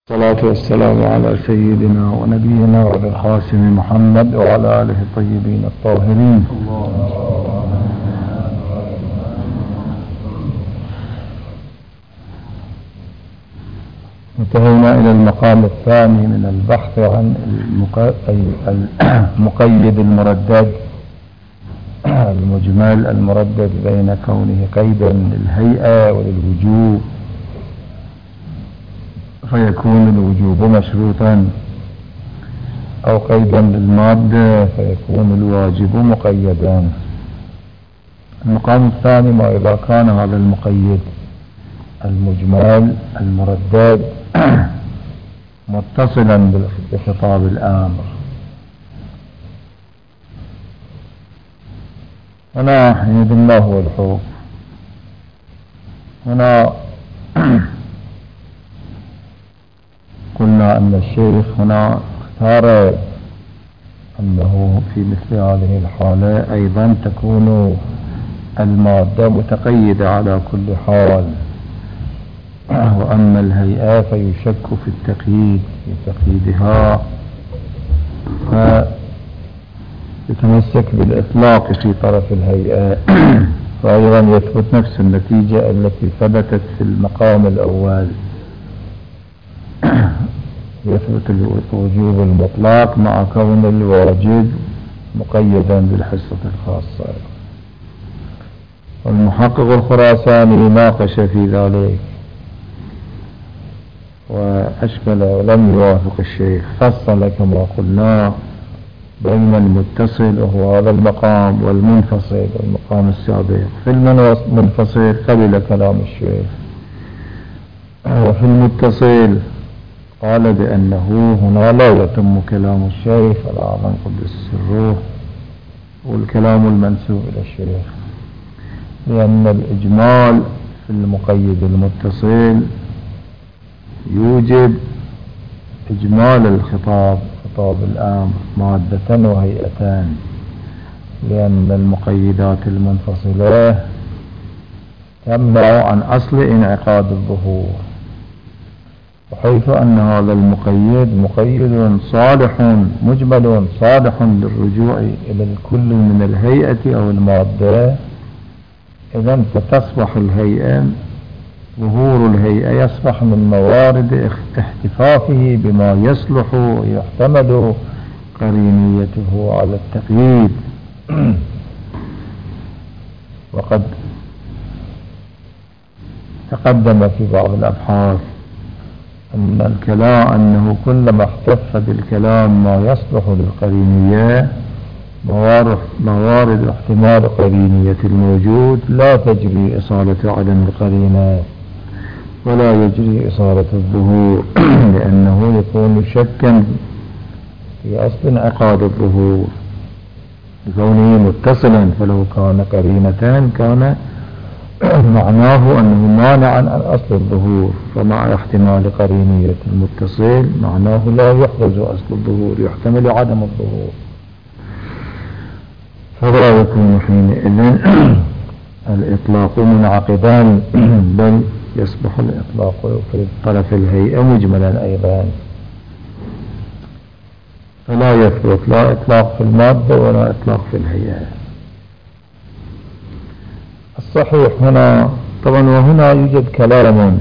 الصلاة والسلام على سيدنا ونبينا وابي القاسم محمد وعلى آله الطيبين الطاهرين. انتهينا إلى المقام الثاني من البحث عن المقيد المردد، المجمل المردد بين كونه قيدا للهيئة وللوجوب، فيكون الوجوب مشروطا، أو قيدا للمادة فيكون الواجب مقيدا. المقام الثاني ما إذا كان هذا المقيد المجمل المردد متصلا بخطاب الأمر. هنا حينئذ ما هو الحكم؟ هنا قلنا أن الشيخ هنا اختار أنه في مثل هذه الحالة أيضا تكون المادة متقيدة على كل حال، وأما الهيئة فيشك في التقييد في تقييدها، فيتمسك بالإطلاق في طرف الهيئة، فأيضا يثبت نفس النتيجة التي ثبتت في المقام الأول، يثبت الوجوب المطلق مع كون الواجب مقيدا بالحصة الخاصة. والمحقق الخراساني ناقش في ذلك وأشكل ولم يوافق الشيخ، فصل كما قلنا بين المتصل وهو هذا المقام والمنفصل والمقام السابق. في المنفصل قبل كلام الشيخ، وفي المتصل قال بأنه هنا لا يتم كلام الشيخ الأعظم قدس سره والكلام المنسوب إلى الشيخ، لأن الإجمال في المقيد المتصل يوجب إجمال الخطاب، خطاب الأمر مادة وهيئتان، لأن المقيدات المنفصلة تمنع عن أصل انعقاد الظهور، وحيث أن هذا المقيد مقيد صالح مجمل صالح للرجوع إلى الكل من الهيئة أو المادة، إذن فتصبح الهيئة، ظهور الهيئة يصبح من موارد احتفافه بما يصلح ويحتمل قرينيته على التقييد. وقد تقدم في بعض الأبحاث أن الكلام أنه كلما احتف بالكلام ما يصلح للقرينية، موارد احتمال قرينية الموجود لا تجري إصالة عدم القرينة ولا يجري إصالة الظهور، لأنه يكون شكا في أصل انعقاد الظهور كونه متصلا، فلو كان قرينتان كان معناه أنه مانع عن أصل الظهور، فمع احتمال قرينية المتصل معناه لا يحرز أصل الظهور، يحتمل عدم الظهور، فلا يكون حينئذ الإطلاق منعقدا، بل يصبح الإطلاق في طرف الهيئة مجملا أيضا، فلا يثبت لا إطلاق في المادة ولا إطلاق في الهيئة. الصحيح هنا طبعا، وهنا يوجد كلام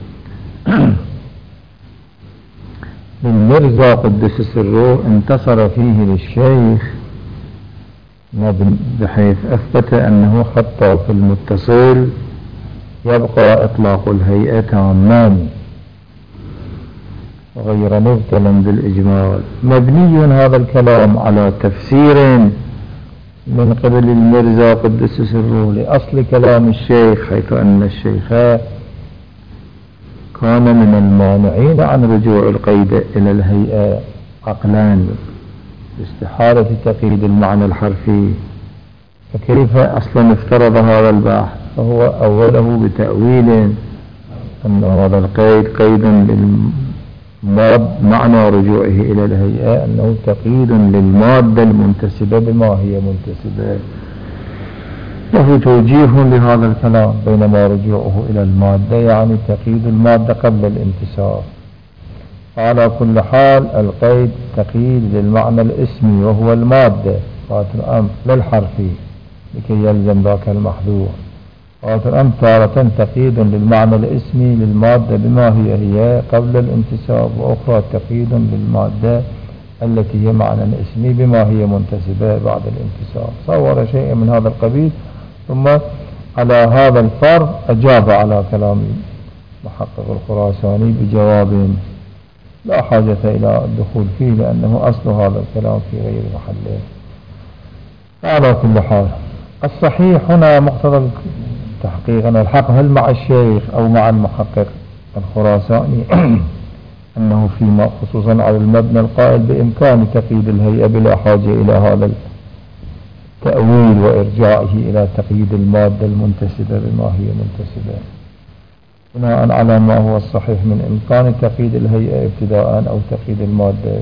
للمرزا قدس سره انتصر فيه للشيخ، بحيث أثبت أنه حتى في المتصل يبقى إطلاق الهيئة تاما غير مبتلا بالإجمال. مبني هذا الكلام على تفسير من قبل المرزا قدس سره لأصل كلام الشيخ، حيث أن الشيخ كان من المانعين عن رجوع القيد إلى الهيئة عقلا باستحالة تقييد المعنى الحرفي، فكيف أصلا افترض هذا البحث؟ فهو أوله بتأويل أن هذا القيد قيد معنى رجوعه إلى الهيئة أنه تقييد للمادة المنتسبة بما هي منتسبة، له توجيه لهذا الكلام، بينما رجوعه إلى المادة يعني تقييد المادة قبل الانتساب، على كل حال القيد تقييد للمعنى الاسمي وهو المادة غاية الأمر للحرفي لكي يلزم ذاك المحذور. غاية الأمر تارة تقييد للمعنى الاسمي للمادة بما هي قبل الانتساب، وأخرى تقييد للمادة التي هي معنى اسمي بما هي منتسبة بعد الانتساب. صور شيء من هذا القبيل، ثم على هذا الفرض أجاب على كلام محقق الخراساني بجواب لا حاجة إلى الدخول فيه، لأنه أصل هذا الكلام في غير محله. على كل حال الصحيح هنا مقتضى التحقيق أن الحق هل مع الشيخ أو مع المحقق الخراساني أنه فيما خصوصا على المبنى القائل بإمكان تقييد الهيئة بلا حاجة إلى هذا التأويل وإرجاعه إلى تقييد المادة المنتسبة بما هي منتسبة، بناء على ما هو الصحيح من إمكان تقييد الهيئة ابتداء أو تقييد المادة.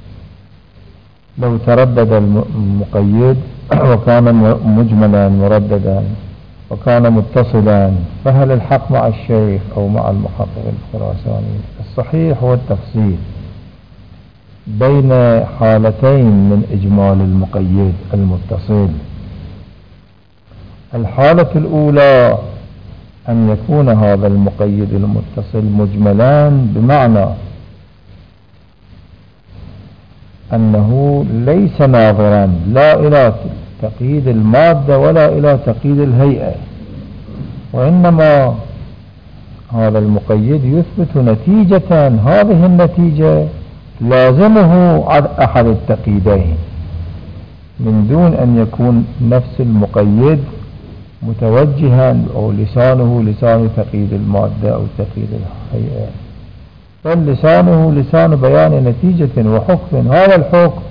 لو تردد المقيد وكان مجملا مرددا وكان متصلا، فهل الحق مع الشيخ أو مع المحقق الخراساني؟ الصحيح هو التفصيل بين حالتين من إجمال المقيد المتصل. الحالة الأولى أن يكون هذا المقيد المتصل مجملا، بمعنى أنه ليس ناظرا لا إلى تقييد المادة ولا إلى تقييد الهيئة، وإنما هذا المقيد يثبت نتيجة، هذه النتيجة لازمه أحد التقييدين، من دون أن يكون نفس المقيد متوجها أو لسانه لسان تقييد المادة أو تقييد الهيئة، بل لسانه لسان بيان نتيجة وحكم. هذا الحكم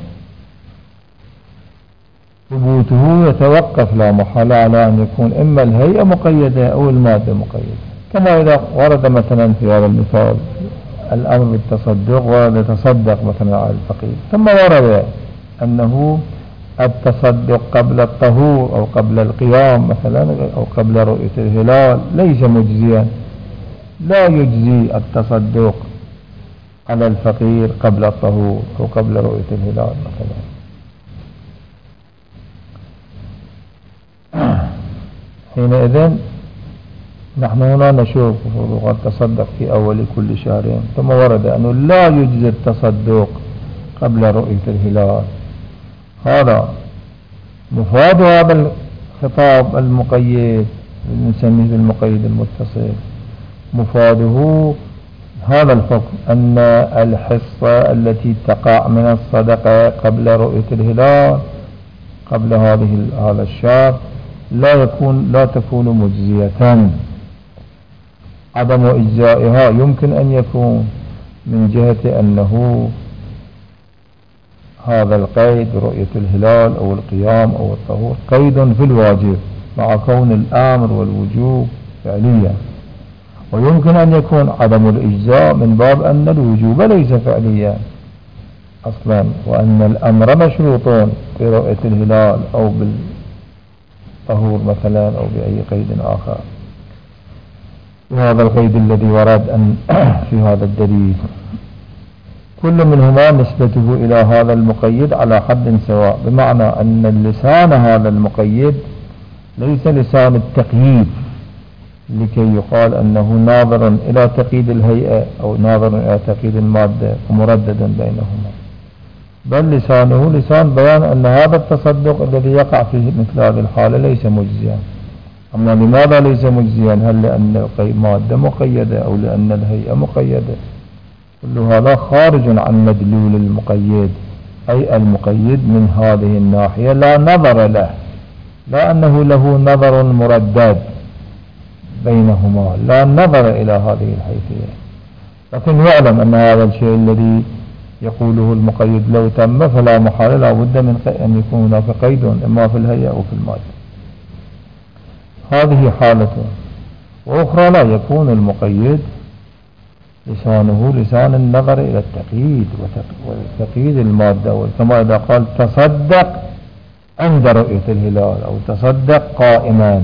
ثبوته يتوقف لا محالة على أن يكون إما الهيئة مقيدة أو المادة مقيدة، كما إذا ورد مثلا في هذا المثال الأمر بالتصدق ويتصدق مثلا على الفقير، ثم ورد أنه التصدق قبل الطهور أو قبل القيام مثلا أو قبل رؤية الهلال ليس مجزيا، لا يجزي التصدق على الفقير قبل الطهور أو قبل رؤية الهلال مثلا. حينئذ نحن هنا نشوف وقد تصدق في أول كل شهرين، ثم ورد أنه لا يجزي التصدق قبل رؤية الهلال. هذا مفاد هذا الخطاب المقيد نسميه بالمقيد المتصل، مفاده هذا الحكم أن الحصة التي تقع من الصدقة قبل رؤية الهلال قبل هذا الشهر لا تكون مجزية. عدم إجزائها يمكن أن يكون من جهة أنه هذا القيد رؤية الهلال أو القيام أو الطهور قيد في الواجب مع كون الأمر والوجوب فعليا، ويمكن أن يكون عدم الإجزاء من باب أن الوجوب ليس فعليا أصلا، وأن الأمر مشروط في رؤية الهلال أو بالطهور مثلا أو بأي قيد آخر، وهذا القيد الذي ورد أن في هذا الدليل كل منهما نسبته إلى هذا المقيد على حد سواء، بمعنى أن اللسان هذا المقيد ليس لسان التقييد لكي يقال أنه ناظر إلى تقييد الهيئة أو ناظر إلى تقييد المادة ومردد بينهما، بل لسانه لسان بيان أن هذا التصدق الذي يقع في مثل هذه الحالة ليس مجزيا. أما لماذا ليس مجزيا؟ هل لأن المادة مقيدة أو لأن الهيئة مقيدة؟ كل هذا خارج عن مدلول المقيد، أي المقيد من هذه الناحية لا نظر له، لا أنه له نظر مردد بينهما، لا نظر إلى هذه الحيثية، لكن يعلم أن هذا الشيء الذي يقوله المقيد لو تم فلا محالة لا بد من أن يكون هناك قيد إما في الهيئة أو في المادة. هذه حالته. وأخرى لا يكون المقيد لسانه لسان النظر إلى التقييد وتقييد المادة، كما إذا قال تصدق عند رؤية الهلال أو تصدق قائما،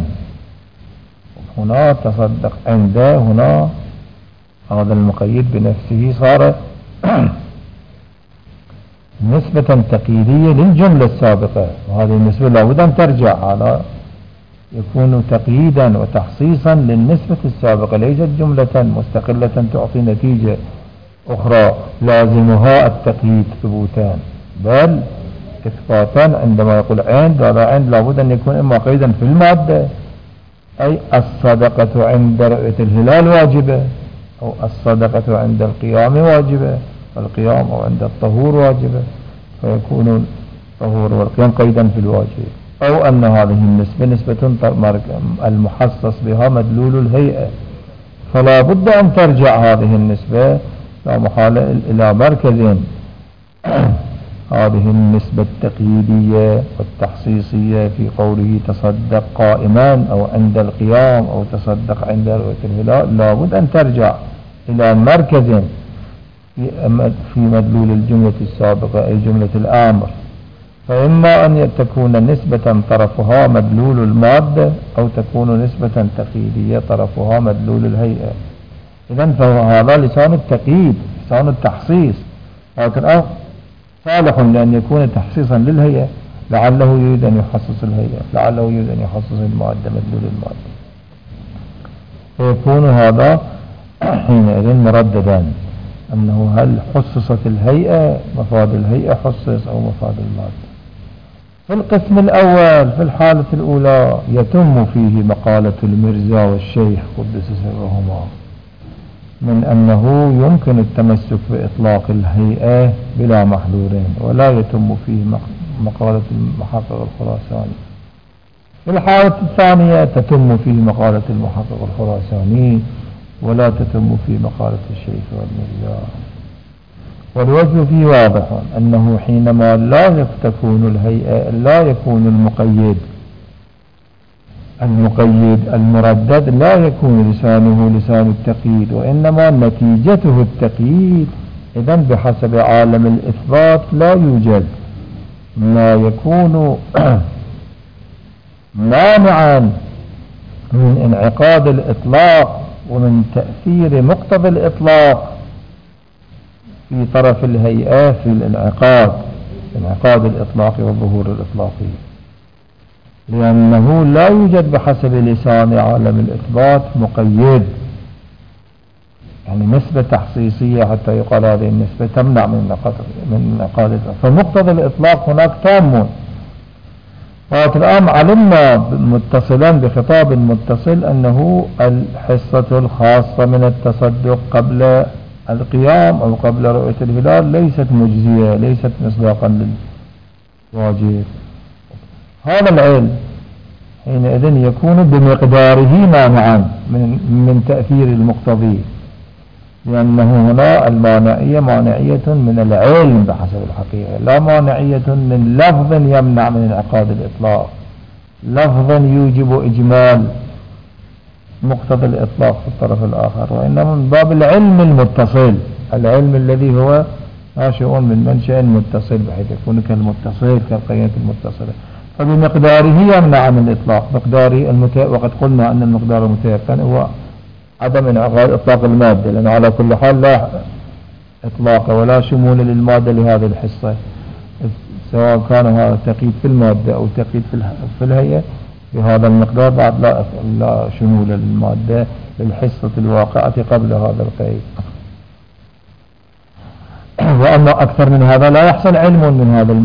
هنا تصدق عند، هنا هذا المقيد بنفسه صار نسبة تقييدية للجملة السابقة، وهذه النسبة لابد أن ترجع، على يكون تقييدا وتخصيصا للنسبة السابقة، ليست جملة مستقلة تعطي نتيجة أخرى لازمها التقييد ثبوتان، بل إثباتا. عندما يقول عند، هذا عند لابد أن يكون إما قيدا في المادة، أي الصدقة عند رؤية الهلال واجبة، أو الصدقة عند القيام واجبة، القيام أو عند الطهور واجبة، فيكون الطهور والقيام قيدا في الواجب، أو أن هذه النسبة نسبة المحصص بها مدلول الهيئة، فلا بد أن ترجع هذه النسبة لا محالة إلى مركزين. هذه النسبة التقييدية والتخصيصية في قوله تصدق قائما أو عند القيام أو تصدق عند رؤية الهلال، لا بد أن ترجع إلى مركز في مدلول الجملة السابقة، أي جملة الأمر، فإما أن تكون نسبة طرفها مدلول المادة، أو تكون نسبة تقييدية طرفها مدلول الهيئة. إذن فهذا لسان التقييد، لسان التخصيص، لكن صالح لأن يكون تخصيصا للهيئة، لعله يريد أن يخصص الهيئة، لعله يريد أن يخصص المادة مدلول المادة، فيكون هذا حينئذ مرددا، أنه هل حصصت الهيئة، مفاد الهيئة حصص أو مفاد المادة. في القسم الأول في الحالة الأولى يتم فيه مقالة المرزا والشيخ قدس سرهما من أنه يمكن التمسك بإطلاق الهيئة بلا محذورين، ولا يتم فيه مقالة المحقق الخراساني. في الحالة الثانية تتم فيه مقالة المحقق الخراساني، ولا تتم فيه مقالة الشيخ والمرزا. والوجه فيه واضح، أنه حينما لا تكون الهيئة، لا يكون المقيد المردد لا يكون لسانه لسان التقييد، وإنما نتيجته التقييد. إذن بحسب عالم الإثبات لا يوجد ما يكون مانعا من انعقاد الإطلاق ومن تأثير مقتضى الإطلاق في طرف الهيئة في انعقاد الإطلاق والظهور الإطلاقي، لأنه لا يوجد بحسب لسان عالم الإثبات مقيد، يعني نسبة تخصيصية حتى يقال هذه النسبة تمنع من انعقاد الإطلاق، فمقتضى الإطلاق هناك تام. الآن علمنا متصلا بخطاب متصل أنه الحصة الخاصة من التصدق قبل القيام أو قبل رؤية الهلال ليست مجزية، ليست مصداقا للواجب. هذا العلم حينئذ يكون بمقداره مانعا من تأثير المقتضي، لأنه هنا المانعية مانعية من العلم بحسب الحقيقة، لا مانعية من لفظ يمنع من انعقاد الإطلاق، لفظ يوجب إجمال مقتضى الإطلاق في الطرف الآخر، وإنما من باب العلم المتصل، العلم الذي هو ناشئ من منشأ متصل بحيث يكون كالمتصل كالقيمة المتصلة، فبمقداره يمنع من الإطلاق، مقداره وقد قلنا أن المقدار المتيقن هو عدم انعقاد إطلاق المادة، لأنه على كل حال لا إطلاق ولا شمول للمادة لهذه الحصة، سواء كان هذا تقييد في المادة أو تقييد في الهيئة بهذا المقدار، بعد لا شمول للمادة للحصة الواقعة قبل هذا القيد. وأما أكثر من هذا لا يحصل علم من هذا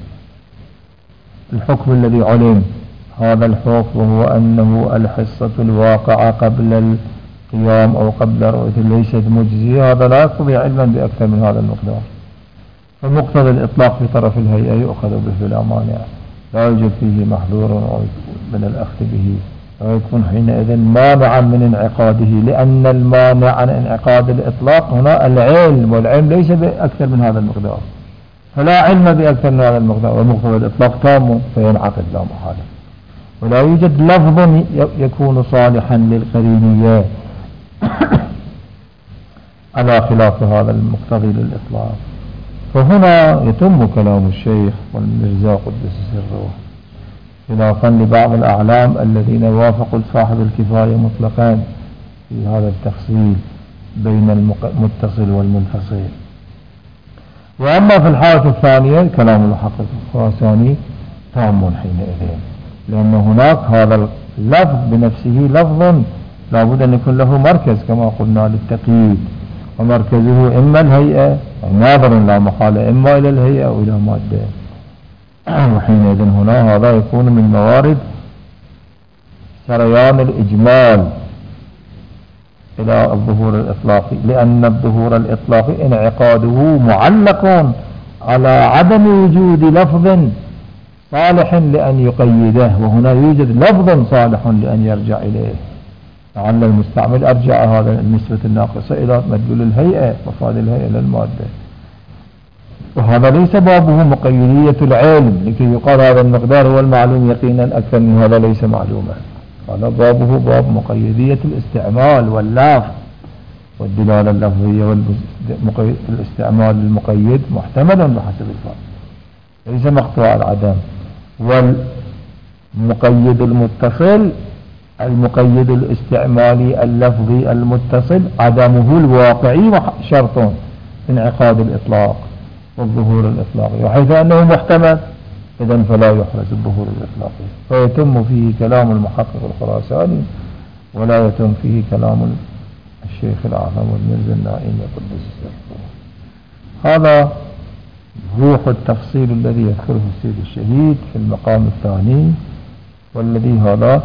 الحكم الذي علم، هذا الحكم وهو أنه الحصة الواقعة قبل القيام أو قبل رؤية ليست مجزية، هذا لا يقضي علما بأكثر من هذا المقدار، فمقتضى الإطلاق في طرف الهيئة يؤخذ به بلا مانع، لا يوجد فيه محذور من الأخذ به، ويكون حينئذ مانعا من انعقاده، لأن المانع عن انعقاد الإطلاق هنا العلم، والعلم ليس بأكثر من هذا المقدار، فلا علم بأكثر من هذا المقدار، ومقتضى الإطلاق تام فينعقد لا محالة، ولا يوجد لفظ يكون صالحا للقرينية على خلاف هذا المقتضي للإطلاق. فهنا يتم كلام الشيخ والمرزا قدس سره، خلافا لبعض الأعلام الذين وافقوا صاحب الكفاية مطلقا في هذا التفصيل بين المتصل والمنفصل، وأما في الحالة الثانية كلام المحقق الخراساني تام حينئذ، لأن هناك هذا اللفظ بنفسه لفظ لابد أن يكون له مركز كما قلنا للتقييد، ومركزه إما الهيئة ناظر لا محالة إما إلى الهيئة أو إلى مادة. وحينئذ هنا هذا يكون من موارد سريان الإجمال إلى الظهور الإطلاقي، لأن الظهور الإطلاقي انعقاده معلق على عدم وجود لفظ صالح لأن يقيده، وهنا يوجد لفظ صالح لأن يرجع إليه. لعل المستعمل أرجع هذا النسبة الناقصة إلى مدلول الهيئة، مفاد الهيئة للمادة، وهذا ليس بابه مقيدية العلم لكي يقال هذا المقدار هو المعلوم يقينا أكثر من هذا ليس معلوما. هذا بابه باب مقيدية الاستعمال واللفظ والدلالة اللفظية، والاستعمال المقيد محتمل بحسب الفرق ليس مقطوع العدم. والمقيد المتصل المقيد الاستعمالي اللفظي المتصل عدمه الواقعي شرط انعقاد الإطلاق والظهور الإطلاقي، وحيث أنه محتمل إذن فلا يحرز الظهور الإطلاقي، فيتم فيه كلام المحقق الخراساني ولا يتم فيه كلام الشيخ الأعظم والمرزا النائمي قدس سره. هذا روح التفصيل الذي يذكره السيد الشهيد في المقام الثاني، والذي هذا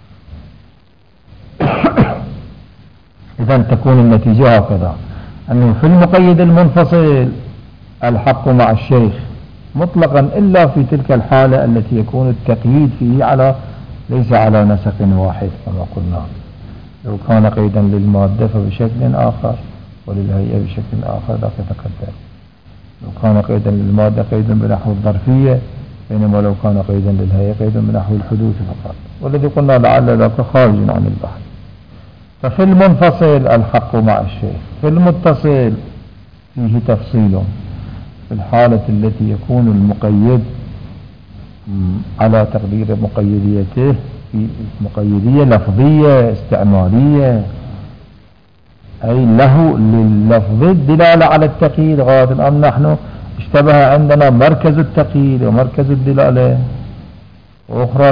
إذن تكون النتيجة هكذا، أنه في المقيد المنفصل الحق مع الشيخ مطلقا إلا في تلك الحالة التي يكون التقييد فيه ليس على نسق واحد كما قلنا. لو كان قيدا للمادة فبشكل آخر وللهيئة بشكل آخر ذاك يتقدم. لو كان قيدا للمادة قيدا بنحو الظرفية، بينما لو كان قيدا للهيئة قيدا بنحو الحدوث فقط، والذي قلنا لعل ذاك خارج عن البحث. ففي المنفصل الحق مع الشيخ، في المتصل فيه تفصيل. في الحالة التي يكون المقيد على تقدير مقيديته في مقيدية لفظية استعمالية، أي له لللفظ الدلالة على التقييد غاية الأمر. نحن اشتبه عندنا مركز التقييد ومركز الدلالة، وأخرى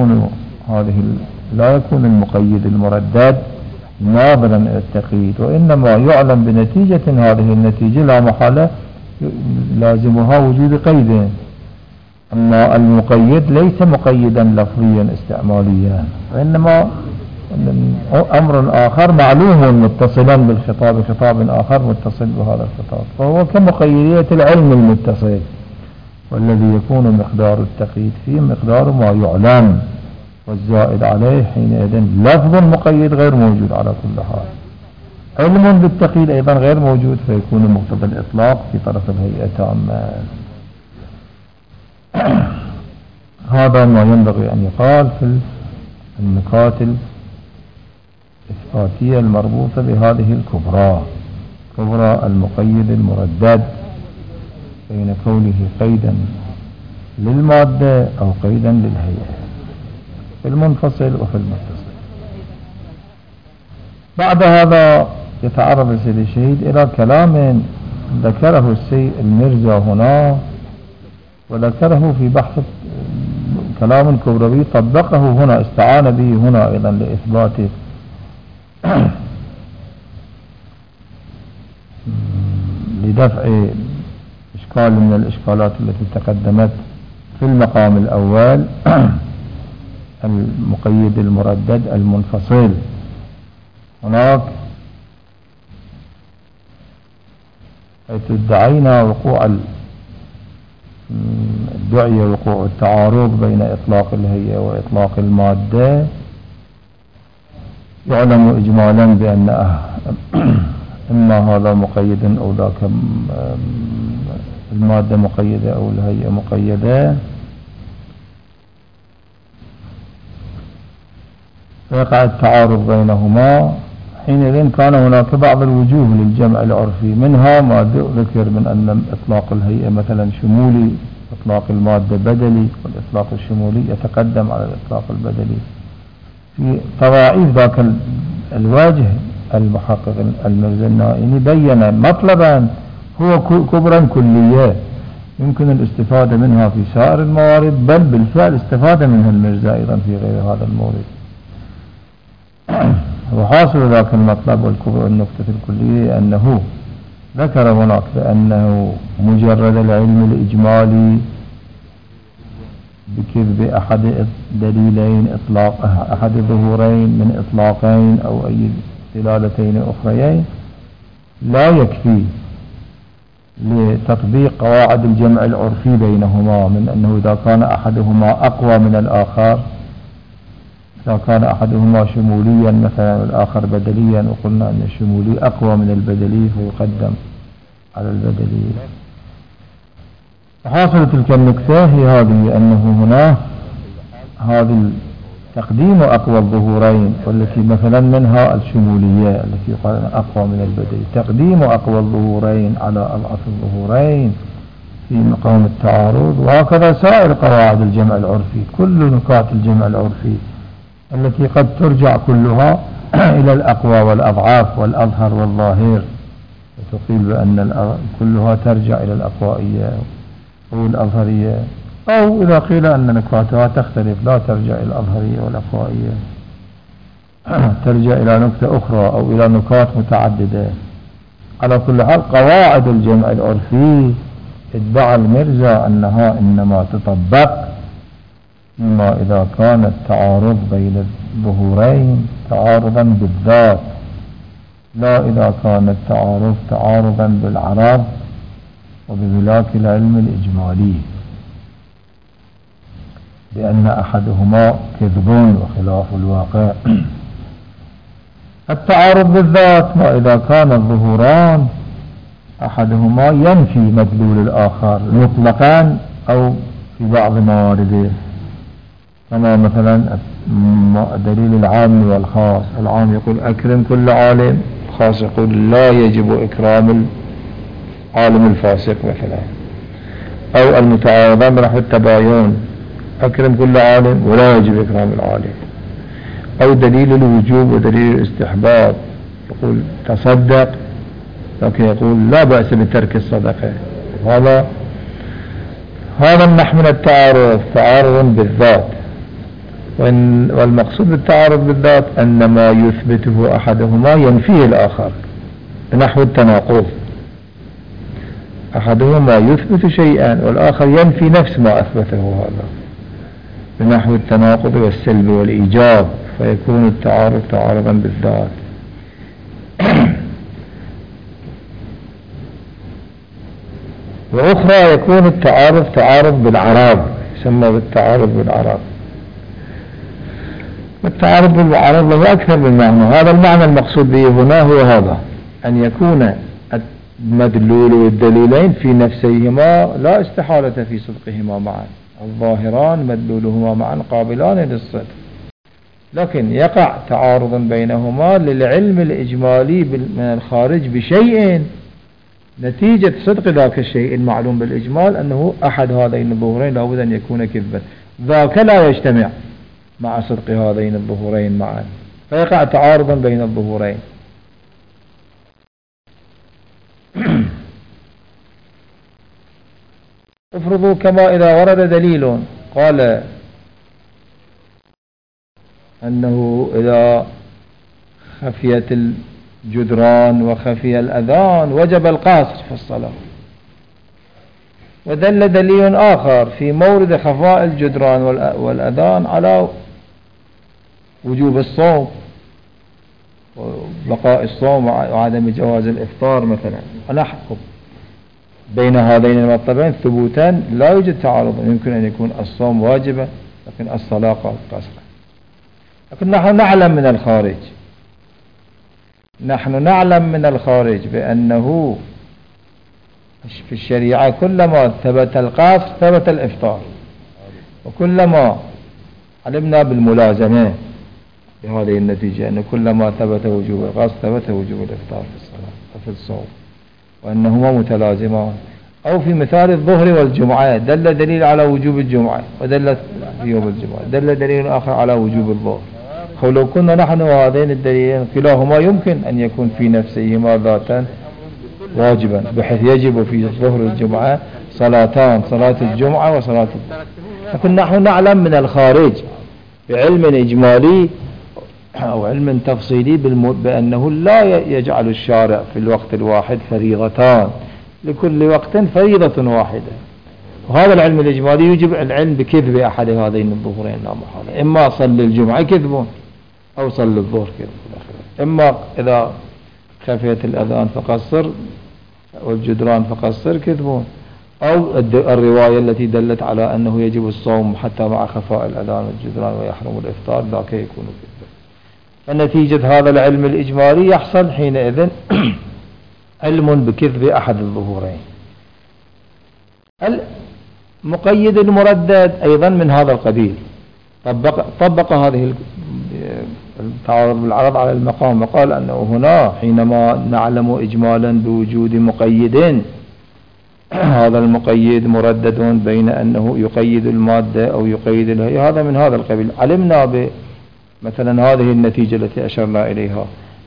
لا يكون المقيد المردد ناظرا إلى التقييد، وإنما يعلم بنتيجة هذه النتيجة لا محالة لازمها وجود قيد. أما المقيد ليس مقيدا لفظيا استعماليا، وإنما أمر آخر معلوم متصلا بالخطاب، خطاب آخر متصل بهذا الخطاب، فهو كمقيدية العلم المتصل، والذي يكون مقدار التقييد فيه مقدار ما يعلم، والزائد عليه حينئذ لفظ مقيد غير موجود على كل حال. علم بالتقييد أيضا غير موجود، فيكون مقتضى الإطلاق في طرف الهيئة تاما. هذا ما ينبغي أن يقال في النقاط الإثباتية المربوطة بهذه الكبرى، كبرى المقيد المردد بين كونه قيدا للمادة أو قيدا للهيئة في المنفصل وفي المتصل. بعد هذا يتعرض السيد الشهيد إلى كلام ذكره السيد المرزا هنا، وذكره في بحث كلام كبروي طبقه هنا، استعان به هنا أيضا لإثبات لدفع إشكال من الإشكالات التي تقدمت في المقام الأول المقيد المردد المنفصل. هناك حيث ادعينا وقوع وقوع التعارض بين إطلاق الهيئة وإطلاق المادة، يعلم إجمالا بأن إما هذا مقيد أو ذاك المادة مقيدة أو الهيئة مقيدة، فيقع التعارض بينهما. حينئذ كان هناك بعض الوجوه للجمع العرفي، منها ما ذكر من أن إطلاق الهيئة مثلا شمولي، إطلاق المادة بدلي، والإطلاق الشمولي يتقدم على الإطلاق البدلي. في تضاعيف ذاك الواجه المحقق المرزا النائمي بين مطلبا هو كبرا كلية يمكن الاستفادة منها في سائر الموارد، بل بالفعل استفاد منها المرزا أيضا في غير هذا المورد. وحاصل ذاك المطلب والكبر النقطة الكلية أنه ذكر هناك بأنه مجرد العلم الإجمالي بكذب أحد دليلين إطلاق أحد ظهورين من إطلاقين أو أي دلالتين أخريين لا يكفي لتطبيق قواعد الجمع العرفي بينهما، من أنه إذا كان أحدهما أقوى من الآخر، إذا كان أحدهما شموليا مثلا والآخر بدليا، وقلنا أن الشمولي أقوى من البدلي فيقدم على البدلي. حاصل تلك النكتة هي هذه، أنه هنا هذا تقديم أقوى الظهورين، والتي مثلا منها الشمولية التي قال أقوى من البدلي، تقديم أقوى الظهورين على أضعف الظهورين في مقام التعارض. وهكذا سائر قواعد الجمع العرفي، كل نكات الجمع العرفي التي قد ترجع كلها إلى الأقوى والأضعاف والأظهر والظاهر، وتقيل بأن كلها ترجع إلى الأقوائية أو الأظهرية، أو إذا قيل أن نكاتها تختلف لا ترجع إلى الأظهرية والأقوائية، ترجع إلى نكتة أخرى أو إلى نكات متعددة. على كل حال قواعد الجمع العرفي ادعى المرزا أنها إنما تطبق إما إذا كان التعارض بين الظهورين تعارضا بالذات، لا إذا كان التعارض تعارضا بالعرض وبملاك العلم الإجمالي، لأن أحدهما كذب وخلاف الواقع. التعارض بالذات ما إذا كان الظهوران أحدهما ينفي مدلول الآخر مطلقا أو في بعض موارده، كما مثلا دليل العام والخاص. العام يقول أكرم كل عالم، الخاص يقول لا يجب إكرام العالم الفاسق مثلا، أو المتعارضان بنحو التباين، أكرم كل عالم ولا يجب إكرام العالم. أو دليل الوجوب ودليل الاستحباب، يقول تصدق لكن يقول لا بأس بترك الصدقة. هذا النحو من التعارض تعارض بالذات، والمقصود بالتعارض بالذات أن ما يثبته أحدهما ينفيه الآخر، نحو التناقض، أحدهما يثبت شيئا والآخر ينفي نفس ما أثبته هذا، بنحو التناقض والسلب والإيجاب، فيكون التعارض تعارضا بالذات. وأخرى يكون التعارض تعارض بالعرض، يسمى بالتعارض بالعرض. التعارض بالعرض له أكثر من معنى، هذا المعنى المقصود به هنا هو هذا، أن يكون المدلول والدليلين في نفسيهما لا استحالة في صدقهما معا، الظاهران مدلولهما معا قابلان للصدق، لكن يقع تعارض بينهما للعلم الإجمالي من الخارج بشيء نتيجة صدق ذاك الشيء المعلوم بالإجمال، أنه أحد هذين الظهورين لابد أن يكون كذبا، ذاك لا يجتمع مع صدق هذين الظهورين معا، فيقع تعارضا بين الظهورين. افرضوا كما إذا ورد دليل قال أنه إذا خفيت الجدران وخفي الأذان وجب القصر في الصلاة، ودل دليل آخر في مورد خفاء الجدران والأذان على وجوب الصوم وبقاء الصوم وعدم جواز الإفطار مثلا، ونحكم بين هذين المطلبين ثبوتا لا يوجد تعارض، يمكن أن يكون الصوم واجبا لكن الصلاة قاصرة. لكن نحن نعلم من الخارج بأنه في الشريعة كلما ثبت القصر ثبت الإفطار، وكلما علمنا بالملازمة بهذه النتيجة أن كلما ثبت وجوب القصر ثبت وجوب الإفطار في الصلاة وفي الصوم، وأنهما متلازمان. أو في مثال الظهر والجمعة دل دليل على وجوب الجمعة ودل في يوم الجمعة دل دليل آخر على وجوب الظهر. لو كنا نحن هذين الدليلين كلاهما يمكن أن يكون في نفسهما ذاتا واجبا، بحيث يجب في ظهر الجمعة صلاتان، صلاة الجمعة وصلاة لكن نحن نعلم من الخارج بعلم إجمالي أو علم تفصيلي بأنه لا يجعل الشارع في الوقت الواحد فريضتان، لكل وقت فريضة واحدة. وهذا العلم الإجمالي يجب العلم بكذب أحد هذين الظهرين لا محالة، إما صلي الجمعة كذبون أو صلي الظهر كذبون، إما إذا خفيت الأذان فقصر والجدران فقصر كذبون، أو الرواية التي دلت على أنه يجب الصوم حتى مع خفاء الأذان والجدران ويحرم الإفطار ذاك يكون كذبا. فنتيجة هذا العلم الإجمالي يحصل حينئذ علم بكذب أحد الظهورين. المقيد المردد أيضا من هذا القبيل، طبق هذه التعارض بالعرض على المقام، وقال أنه هنا حينما نعلم إجمالا بوجود مقيد، هذا المقيد مردد بين أنه يقيد المادة أو يقيد الهيئة، هذا من هذا القبيل. علمنا مثلا هذه النتيجة التي أشرنا إليها،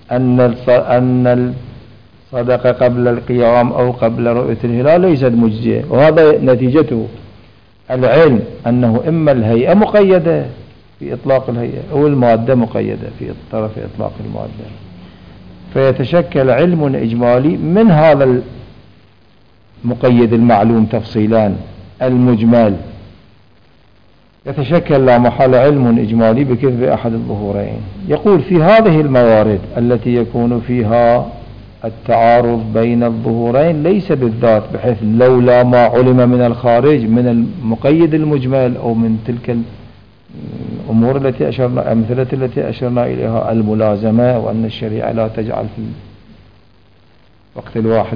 أن الصدقة قبل القيام أو قبل رؤية الهلال ليست مجزية، وهذا نتيجته العلم أنه إما الهيئة مقيدة في إطلاق الهيئة أو المادة مقيدة في طرف إطلاق المادة، فيتشكل علم إجمالي من هذا المقيد المعلوم تفصيلان المجمل، يتشكل لا محالة علم إجمالي بكذب أحد الظهورين. يقول في هذه الموارد التي يكون فيها التعارض بين الظهورين ليس بالذات، بحيث لولا ما علم من الخارج من المقيد المجمل أو من تلك الأمور التي أشرنا، أمثلة التي أشرنا إليها، الملازمة وأن الشريعة لا تجعل في الوقت الواحد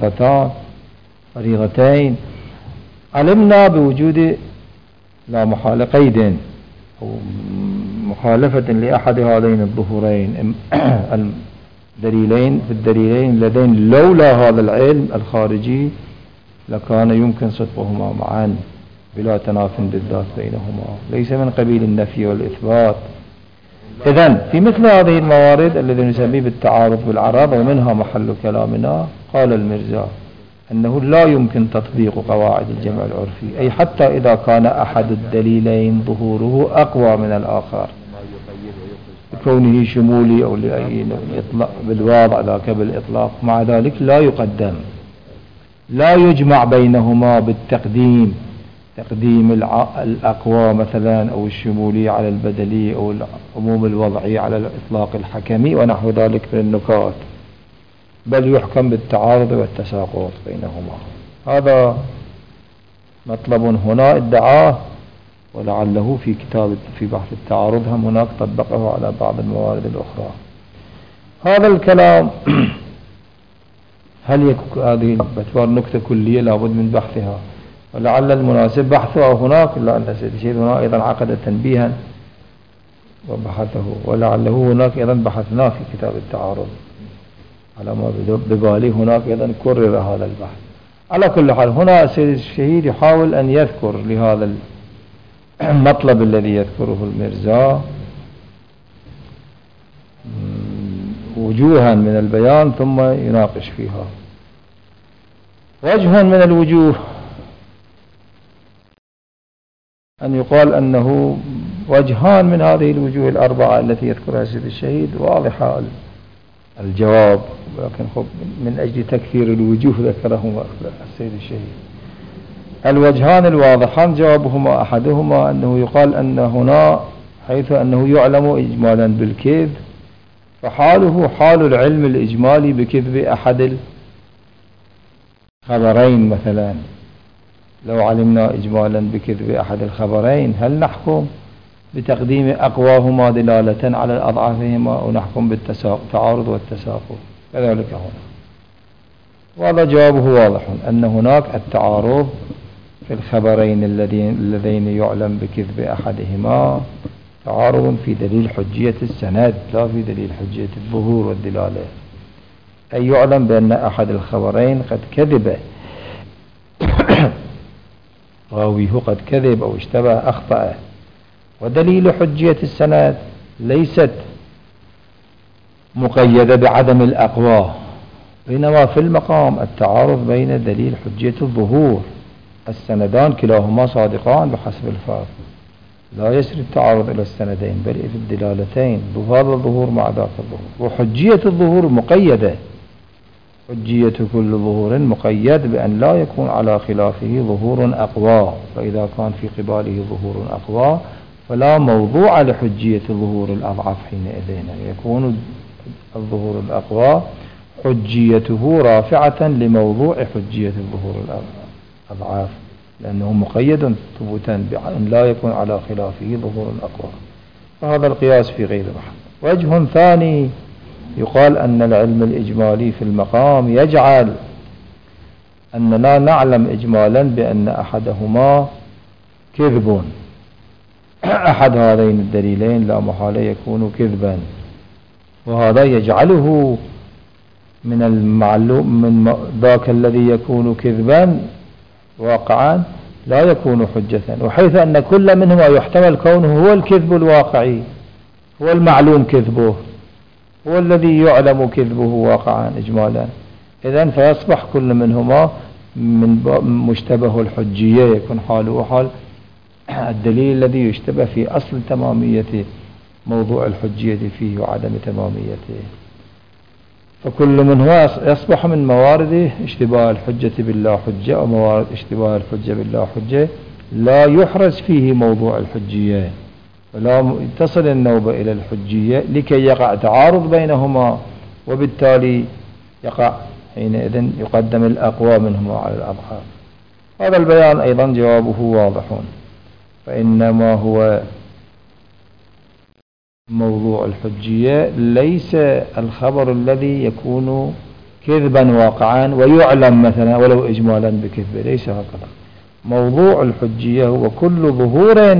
فريضتين، علمنا بوجود لا محالة قيد أو مخالفة لأحد هذين الظهورين الدليلين في الدليلين اللذين لولا هذا العلم الخارجي لكان يمكن صدقهما معا بلا تناف بالذات بينهما، ليس من قبيل النفي والإثبات. إذن في مثل هذه الموارد الذي نسميه بالتعارض بالعرض ومنها محل كلامنا، قال المرزا أنه لا يمكن تطبيق قواعد الجمع العرفي، أي حتى إذا كان أحد الدليلين ظهوره أقوى من الآخر كونه شمولي أو لأي بالواضع ذاك بالإطلاق، مع ذلك لا يقدم، لا يجمع بينهما بالتقديم، تقديم الأقوى مثلا أو الشمولي على البدلي أو العموم الوضعي على الإطلاق الحكمي ونحو ذلك من النكات، بل يحكم بالتعارض والتساقط بينهما. هذا مطلب هنا ادعاه، ولعله في كتاب في بحث التعارض هم هناك طبقه على بعض الموارد الأخرى. هذا الكلام هل هذه باعتبار نكتة كلية لابد من بحثها، ولعل المناسب بحثها هناك، لأن سيد الشيخ هنا أيضا عقد تنبيها وبحثه، ولعله هناك أيضا بحثناه في كتاب التعارض على ما ببالي، هناك أيضا كرر هذا البحث. على كل حال هنا السيد الشهيد يحاول أن يذكر لهذا المطلب الذي يذكره المرزا وجوها من البيان ثم يناقش فيها. وجه من الوجوه أن يقال أنه وجهان من هذه الوجوه الأربعة التي يذكرها السيد الشهيد واضحة الجواب، ولكن من أجل تكثير الوجوه ذكرهما السيد الشهيد. الوجهان الواضحان جوابهما أحدهما أنه يقال أن هنا حيث أنه يعلم إجمالا بالكذب فحاله حال العلم الإجمالي بكذب أحد الخبرين. مثلا لو علمنا إجمالا بكذب أحد الخبرين هل نحكم بتقديم أقواهما دلالة على أضعافهما أو نحكم بالتعارض والتساقط؟ كذلك هنا وهذا جوابه واضح أن هناك التعارض في الخبرين اللذين يعلم بكذب أحدهما تعارض في دليل حجية السند لا في دليل حجية الظهور والدلالة، أي يعلم بأن أحد الخبرين قد كذب راويه قد كذب أو اشتبه أخطأ، ودليل حجية السند ليست مقيدة بعدم الأقوى، بينما في المقام التعارض بين دليل حجية الظهور، السندان كلاهما صادقان بحسب الفرض، لا يسري التعارض إلى السندين بل في الدلالتين، هذا الظهور مع ذاك الظهور. وحجية الظهور مقيدة، حجية كل ظهور مقيد بأن لا يكون على خلافه ظهور أقوى، فإذا كان في قباله ظهور أقوى فلا موضوع لحجية ظهور الأضعف حينئذ، يكون الظهور الأقوى حجيته رافعة لموضوع حجية الظهور الأضعاف، لأنه مقيد ثبوتا بأن لا يكون على خلافه ظهور أقوى. فهذا القياس في غير محل. وجه ثاني يقال أن العلم الإجمالي في المقام يجعل أننا نعلم إجمالا بأن أحدهما كذب، أحد هذين الدليلين لا محالة يكون كذبا، وهذا يجعله من المعلوم من ذاك الذي يكون كذبا واقعا لا يكون حجة، وحيث أن كل منهما يحتمل كونه هو الكذب الواقعي، هو المعلوم كذبه، هو الذي يعلم كذبه واقعا إجمالا، إذن فيصبح كل منهما من مشتبه الحجية، يكون حاله حال الدليل الذي يشتبه في أصل تمامية موضوع الحجية فيه وعدم تماميته. فكل منهما يصبح من موارد اشتباه الحجة بالله حجة، وموارد اشتباه الحجة بالله حجة لا يحرز فيه موضوع الحجية، ولا تصل النوبة إلى الحجية لكي يقع تعارض بينهما، وبالتالي يقع حينئذ يقدم الأقوى منهما على الأضعف. هذا البيان أيضا جوابه واضح، فإنما هو موضوع الحجية ليس الخبر الذي يكون كذبا واقعا ويعلم مثلا ولو إجمالا بكذبه، ليس هكذا. موضوع الحجية هو كل ظهور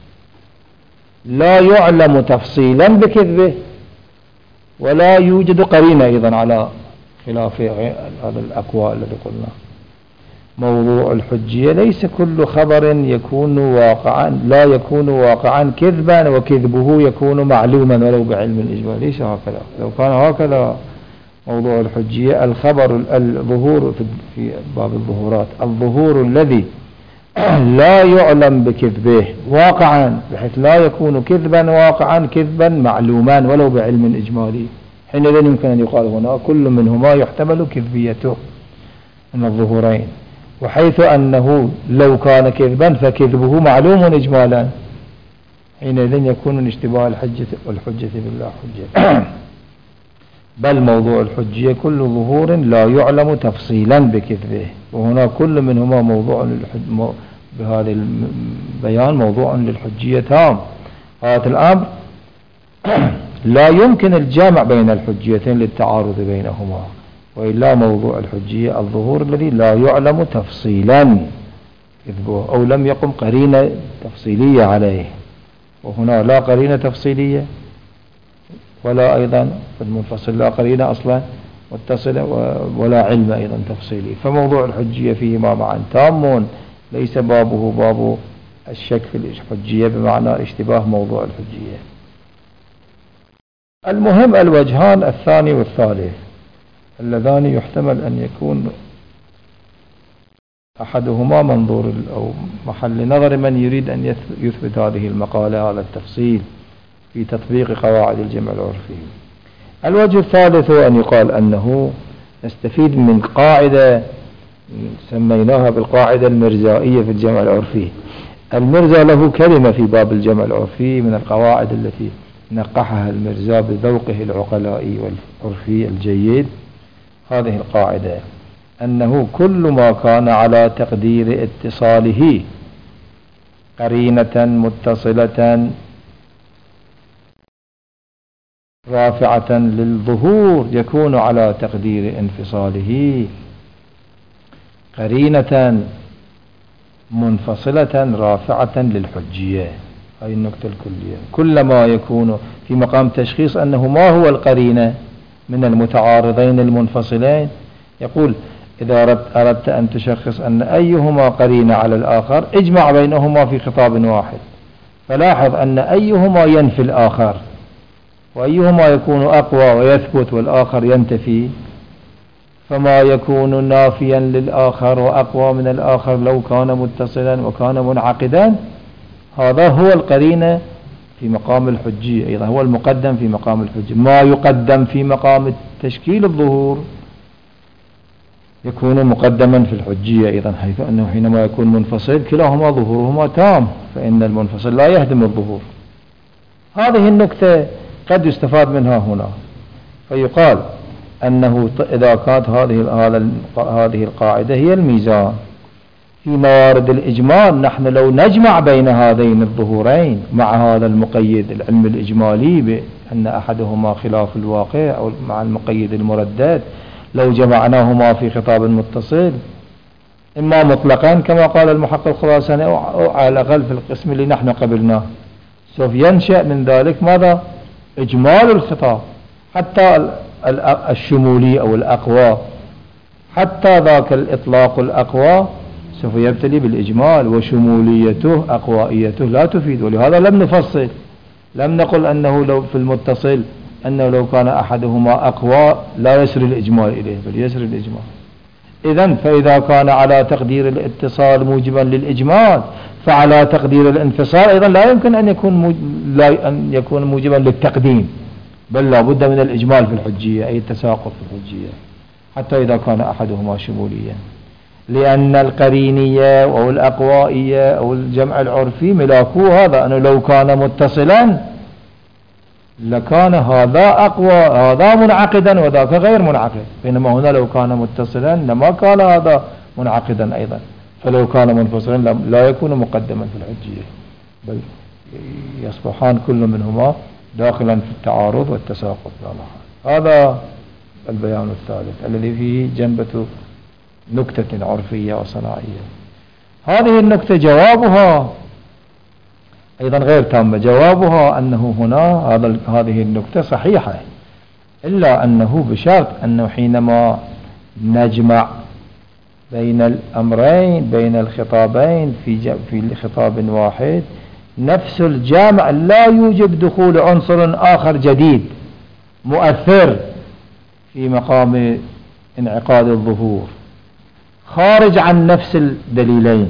لا يعلم تفصيلا بكذبه ولا يوجد قرينة أيضا على خلاف هذا الأقوى الذي قلنا. موضوع الحجية ليس كل خبر يكون واقعا لا يكون واقعا كذبا وكذبه يكون معلوما ولو بعلم الإجمال، ليس هكذا. لو كان هكذا موضوع الحجية الخبر الظهور في باب الظهورات، الظهور الذي لا يعلم بكذبه واقعا بحيث لا يكون كذبا واقعا كذبا معلوما ولو بعلم إجمالي، حينئذ يمكن أن يقال هنا كل منهما يحتمل كذبيته من الظهورين، وحيث أنه لو كان كذبا فكذبه معلوم إجمالا، حينئذ يكون من اشتباه الحجة بالله حجة. بل موضوع الحجية كل ظهور لا يعلم تفصيلا بكذبه، وهنا كل منهما موضوع بهذا البيان موضوع للحجية تام. هذا الأمر لا يمكن الجمع بين الحجيتين للتعارض بينهما، وإلا موضوع الحجية الظهور الذي لا يعلم تفصيلا كذبه أو لم يقم قرينة تفصيلية عليه، وهنا لا قرينة تفصيلية ولا أيضا في المنفصل لا قرينة أصلا متصلة ولا علم أيضا تفصيلي. فموضوع الحجية فيهما معا تام، ليس بابه باب الشك في الحجية بمعنى اشتباه موضوع الحجية. المهم الوجهان الثاني والثالث اللذان يحتمل أن يكون أحدهما منظور أو محل نظر من يريد أن يثبت هذه المقالة على التفصيل في تطبيق قواعد الجمع العرفي. الوجه الثالث هو أن يقال أنه نستفيد من قاعدة سميناها بالقاعدة المرزائية في الجمع العرفي. المرزا له كلمة في باب الجمع العرفي من القواعد التي نقحها المرزا بذوقه العقلائي والعرفي الجيد. هذه القاعدة أنه كل ما كان على تقدير اتصاله قرينة متصلة رافعة للظهور يكون على تقدير انفصاله قرينة منفصلة رافعة للحجية. هذه النقطة الكلية. كلما يكون في مقام تشخيص أنه ما هو القرينة من المتعارضين المنفصلين، يقول إذا أردت أن تشخص أن أيهما قرينة على الآخر اجمع بينهما في خطاب واحد، فلاحظ أن أيهما ينفي الآخر وأيهما يكون أقوى ويثبت والآخر ينتفي، فما يكون نافيا للآخر وأقوى من الآخر لو كان متصلا وكان منعقدا، هذا هو القرينة في مقام الحجية، أيضا هو المقدم في مقام الحجية. ما يقدم في مقام تشكيل الظهور يكون مقدما في الحجية أيضا، حيث أنه حينما يكون منفصل كلاهما ظهورهما تام، فإن المنفصل لا يهدم الظهور. هذه النكتة قد يستفاد منها هنا، فيقال أنه إذا كانت هذه القاعدة هي الميزان في موارد الإجمال، نحن لو نجمع بين هذين الظهورين مع هذا المقيد العلم الإجمالي بأن أحدهما خلاف الواقع أو مع المقيد المردد، لو جمعناهما في خطاب متصل إما مطلقا كما قال المحقق الخراساني أو على الأقل في القسم اللي نحن قبلناه، سوف ينشأ من ذلك ماذا؟ إجمال الخطاب، حتى الشمولي أو الأقوى، حتى ذاك الإطلاق الأقوى سوف يبتلي بالإجمال، وشموليته أقوائيته لا تفيد. ولهذا لم نفصل، لم نقل أنه لو في المتصل أنه لو كان أحدهما أقوى لا يسري الإجمال إليه، بل يسري الإجمال. إذن فإذا كان على تقدير الاتصال موجبا للإجمال، فعلى تقدير الانفصال أيضا لا يمكن أن يكون موجبا للتقديم، بل لا بد من الإجمال في الحجية، أي التساقط في الحجية، حتى إذا كان أحدهما شموليا. لأن القرينية أو الأقوائية أو الجمع العرفي ملاكو هذا، أنه لو كان متصلا لكان هذا أقوى، هذا منعقدا وذاك غير منعقد، بينما هنا لو كان متصلا لما كان هذا منعقدا أيضا، فلو كان منفصلا لا يكون مقدما في الحجية، بل يصبحان كل منهما داخلا في التعارض والتساقط. هذا البيان الثالث الذي فيه جنبة نكتة عرفية وصناعية. هذه النكتة جوابها أيضا غير تامة، جوابها أنه هنا هذه النكتة صحيحة، إلا أنه بشرط أنه حينما نجمع بين الأمرين بين الخطابين في خطاب واحد، نفس الجامع لا يوجب دخول عنصر آخر جديد مؤثر في مقام انعقاد الظهور خارج عن نفس الدليلين.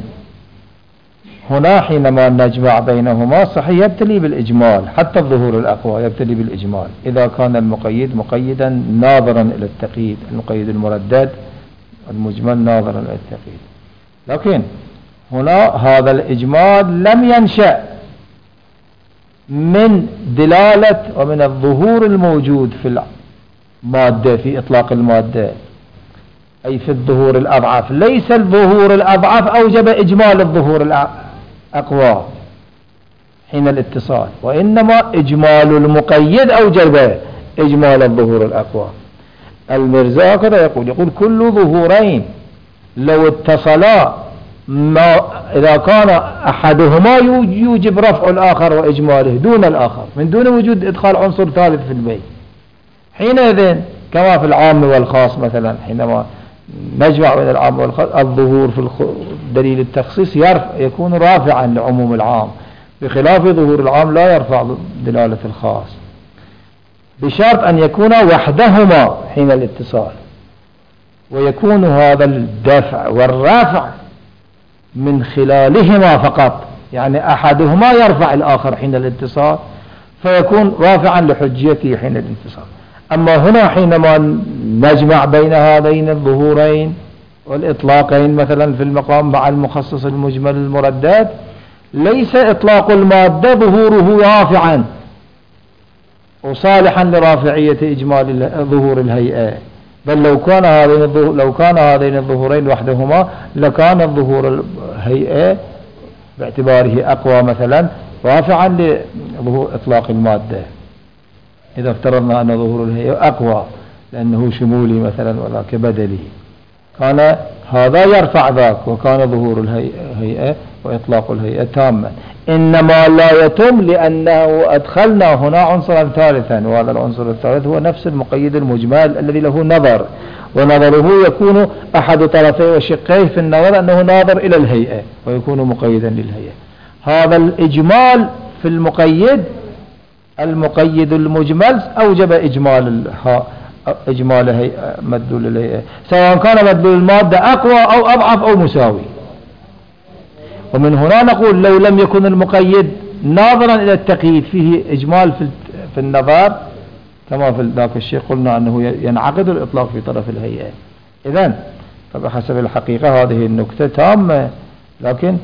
هنا حينما نجمع بينهما صحيح يبتلي بالإجمال، حتى الظهور الأقوى يبتلي بالإجمال إذا كان المقيد مقيدا ناظرا إلى التقييد، المقيد المردد المجمل ناظرا إلى التقييد. لكن هنا هذا الإجمال لم ينشأ من دلالة ومن الظهور الموجود في المادة، في إطلاق المادة، أي في الظهور الأضعف. ليس الظهور الأضعف أوجب إجمال الظهور الأقوى حين الاتصال، وإنما إجمال المقيد أوجب إجمال الظهور الأقوى. المرزا كذا يقول كل ظهورين لو اتصلا إذا كان أحدهما يوجب رفع الآخر وإجماله دون الآخر، من دون وجود إدخال عنصر ثالث في البيت، حينئذ كما في العام والخاص مثلا، حينما نجمع بين العام والخاص الظهور في دليل التخصيص يكون رافعا لعموم العام، بخلاف ظهور العام لا يرفع دلالة الخاص، بشرط أن يكون وحدهما حين الاتصال، ويكون هذا الدفع والرافع من خلالهما فقط، يعني أحدهما يرفع الآخر حين الاتصال فيكون رافعا لحجيته حين الاتصال. أما هنا حينما نجمع بين هذين الظهورين والإطلاقين مثلا في المقام مع المخصص المجمل المردد، ليس إطلاق المادة ظهوره رافعا وصالحا لرافعية إجمال ظهور الهيئة، بل لو كان هذين الظهورين وحدهما لكان الظهور الهيئة باعتباره أقوى مثلا رافعا لظهور إطلاق المادة، إذا افترضنا أن ظهور الهيئة أقوى لأنه شمولي مثلا ولا كبدلي، كان هذا يرفع ذاك، وكان ظهور الهيئة وإطلاق الهيئة تاما. إنما لا يتم لأنه أدخلنا هنا عنصرا ثالثا، وهذا العنصر الثالث هو نفس المقيد المجمل الذي له نظر، ونظره يكون أحد طرفيه وشقيه في النظر أنه ناظر إلى الهيئة ويكون مقيدا للهيئة. هذا الإجمال في المقيد المجمل أوجب إجمال إجمال مدلول الهيئة، سواء كان مدلول المادة أقوى أو أضعف أو مساوي. ومن هنا نقول لو لم يكن المقيد ناظرا إلى التقييد فيه إجمال في النظر كما في ذاك الشيء قلنا أنه ينعقد الإطلاق في طرف الهيئة. إذن فبحسب الحقيقة هذه النكتة تامة، لكن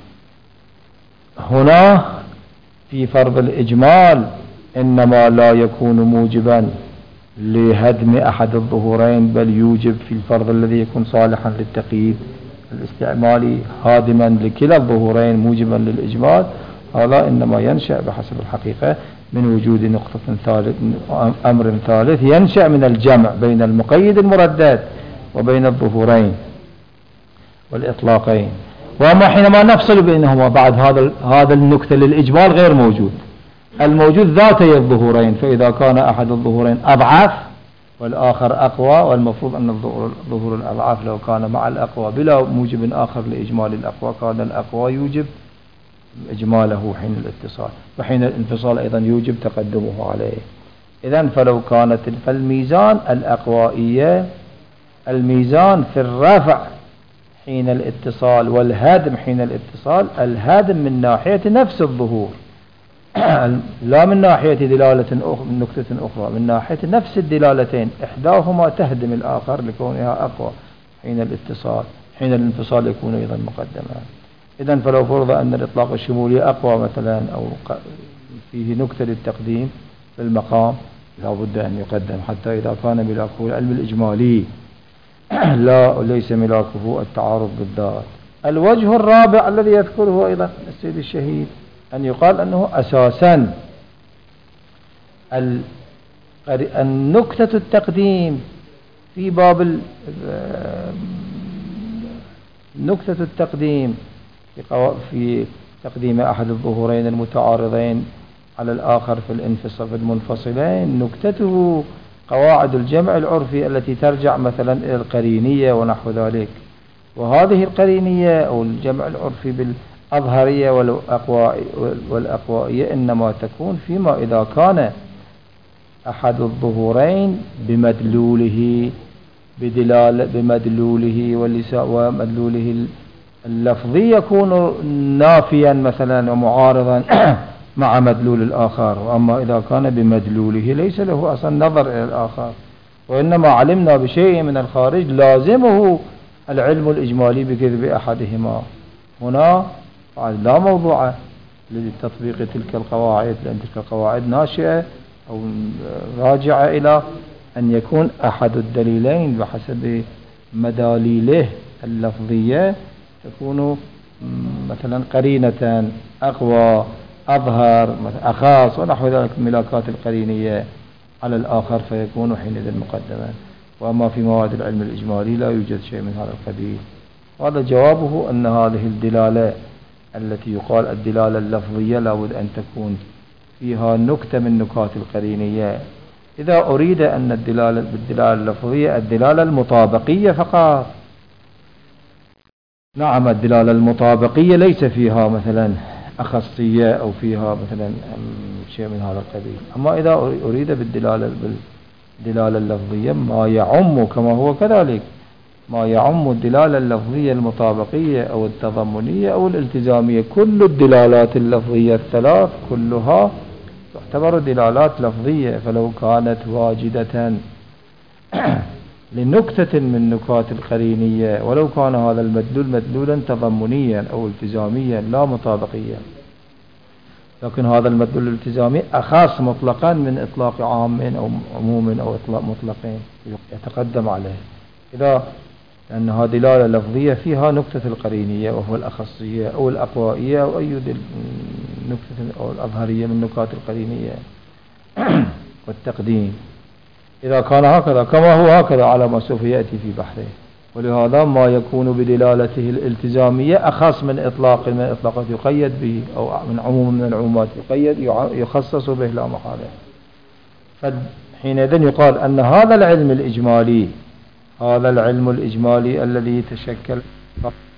هنا في فرض الإجمال إنما لا يكون موجبا لهدم أحد الظهورين، بل يوجب في الفرض الذي يكون صالحا للتقييد الاستعمالي هادما لكلا الظهورين موجبا للإجمال. هذا إنما ينشأ بحسب الحقيقة من وجود نقطة ثالث، أمر ثالث ينشأ من الجمع بين المقيد المردد وبين الظهورين والإطلاقين. وأما حينما نفصل بينهما بعد هذا النكتة للإجمال غير موجود، الموجود ذاتي الظهورين، فإذا كان أحد الظهورين أضعف والآخر أقوى، والمفروض أن الظهور الأضعف لو كان مع الأقوى بلا موجب آخر لإجمال الأقوى كان الأقوى يوجب إجماله حين الاتصال، وحين الانفصال أيضا يوجب تقدمه عليه. إذن فلو كانت فالميزان الأقوائية، الميزان في الرفع حين الاتصال والهدم حين الاتصال، الهدم من ناحية نفس الظهور لا من ناحية دلالة من نكتة أخرى، من ناحية نفس الدلالتين، إحداهما تهدم الآخر لكونها أقوى حين الاتصال، حين الانفصال يكون أيضا مقدما. إذن فلو فرض أن الإطلاق الشمولي أقوى مثلا أو فيه نكتة للتقديم في المقام، لا بد أن يقدم حتى إذا كان ملاكه العلم الإجمالي لا ليس ملاكه التعارض بالذات. الوجه الرابع الذي يذكره أيضا السيد الشهيد أن يقال أنه أساسا النكتة التقديم في باب نكتة التقديم في تقديم أحد الظهورين المتعارضين على الآخر في الانفصال في المنفصلين، نكتته قواعد الجمع العرفي التي ترجع مثلا إلى القرينية ونحو ذلك. وهذه القرينية أو الجمع العرفي بالأظهرية والأقوائية إنما تكون فيما إذا كان أحد الظهورين بمدلوله ومدلوله اللفظي يكون نافيا مثلا ومعارضا مع مدلول الآخر. وأما إذا كان بمدلوله ليس له أصلا نظر إلى الآخر، وإنما علمنا بشيء من الخارج لازمه العلم الإجمالي بكذب أحدهما، هنا لا موضوع لتطبيق تلك القواعد، لأن تلك القواعد ناشئة أو راجعة إلى أن يكون أحد الدليلين بحسب مداليله اللفظية تكون مثلا قرينة أقوى أظهر أخاص ونحو ذلك ملاكات القرينية على الآخر فيكون حينئذ مقدما. وأما في مواد العلم الإجمالي لا يوجد شيء من هذا القبيل. وهذا جوابه أن هذه الدلالة التي يقال الدلالة اللفظية لابد أن تكون فيها نكتة من نكات القرينية. إذا أريد أن الدلالة بالدلالة اللفظية الدلالة المطابقية فقط، نعم الدلالة المطابقية ليس فيها مثلا أخصية أو فيها مثلا شيء من هذا القبيل. أما إذا أريد بالدلالة اللفظية ما يعم كما هو كذلك ما يعم الدلالة اللفظية المطابقية أو التضمنية أو الالتزامية، كل الدلالات اللفظية الثلاث كلها تعتبر دلالات لفظية. فلو كانت واجدة لنكتة من نكات القرينية ولو كان هذا المدلول مدلولا تضمنيا أو التزاميا لا مطابقيا، لكن هذا المدلول الالتزامي أخص مطلقا من إطلاق عام أو عموم أو إطلاق مطلقين يتقدم عليه. إذا لأنها دلالة لفظية فيها نكتة القرينية وهو الأخصية أو الأقوائية أو أي نكتة أو الأظهرية من نكات القرينية والتقديم. إذا كان هكذا كما هو هكذا على ما سوف يأتي في بحثه. ولهذا ما يكون بدلالته الالتزامية أخص من إطلاقات يقيد به أو من عموم من العمومات يقيد يخصص به لا محالة. فحينئذ يقال أن هذا العلم الإجمالي الذي يتشكل